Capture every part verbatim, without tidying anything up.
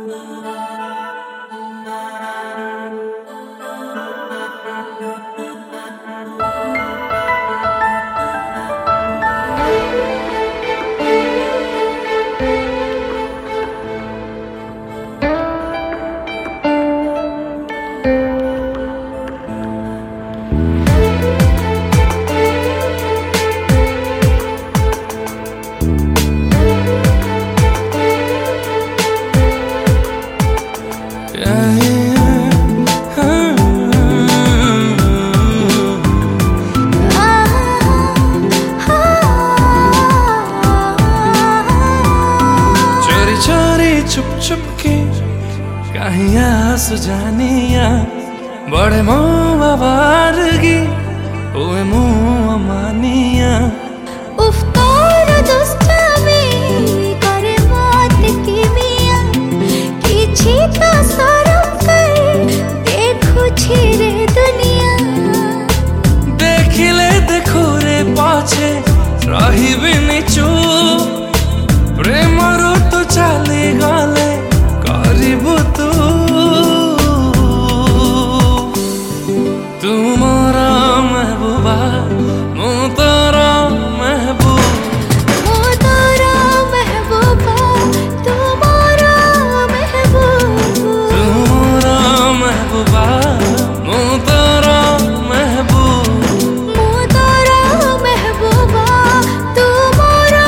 चुप चुप के कहीं आंसू जानिया बड़े मुँह बारगी ओए मुँह मानिया उफ तोर दुष्टामी करे मत की मिया किछि तो शरम कर देखुछि रे दुनिया देखिले देखो रे पाछे रहिबिनी चुप प्रेम ऋतु चली गले करिबु तू तुमरा महबूबा मु तोरा महबूब मु तोरा महबूबा तुम्हारा महबूब तुमरा महबूबा मु तोरा महबूब मु तोरा महबूबा तुम्हारा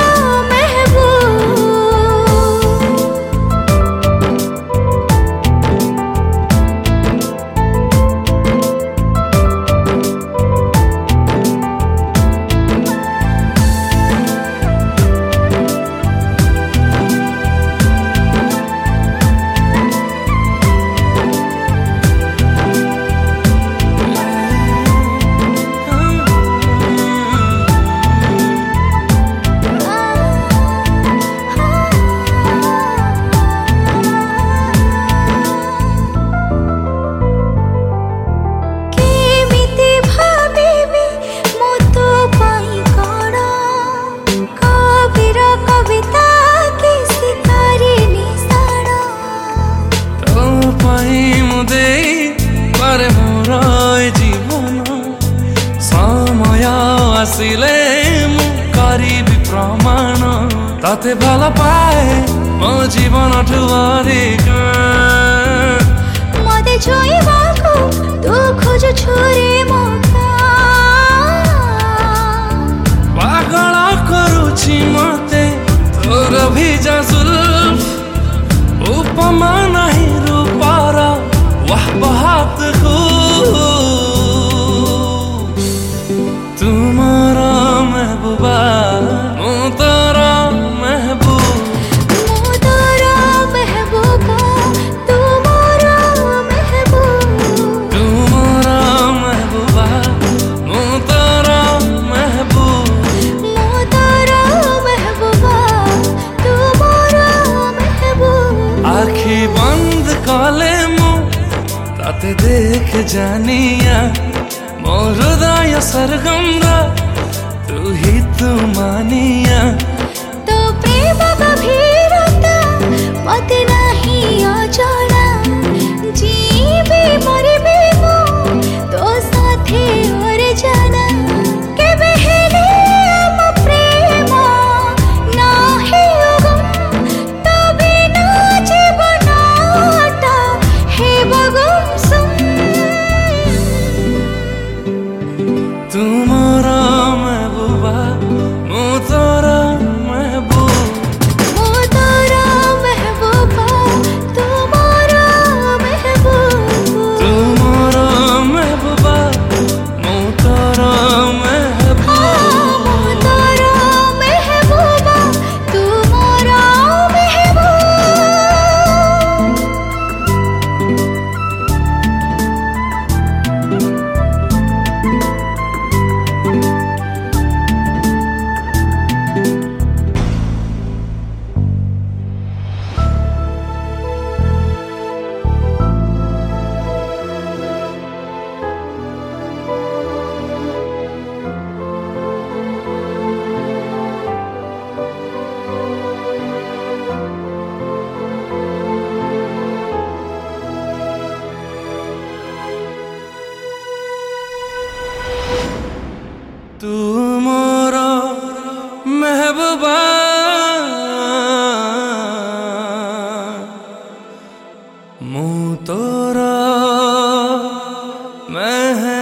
आसिले मु करिबी प्रमाण ताते भल पाए मो जीवन ठुआरिक मते छोइबाको तू खोज छोरे मौका पागल करुछि मते तोर भिजा जुल्फ उपमा नहीं रूपार वाह बहात को तुम्हारा महबूबा मु तोरा महबूब मु तोरा महबूबा तुम्हारा महबूब तुम्हारा महबूबा मु तोरा महबूब मु तोरा महबूबा तुम्हारा महबूब आखि बंद कले मु ताते देख जानिया मो हृदय सरगम तू ही तू मानिया तो प्रेम गभीरता मते नहीं अजଣା जीवे मरबे मो तो साथे और जाना केबे हेले हम प्रेम नाही अगम तबे ना जीवनटा हे बगम सुन तुम्हारा है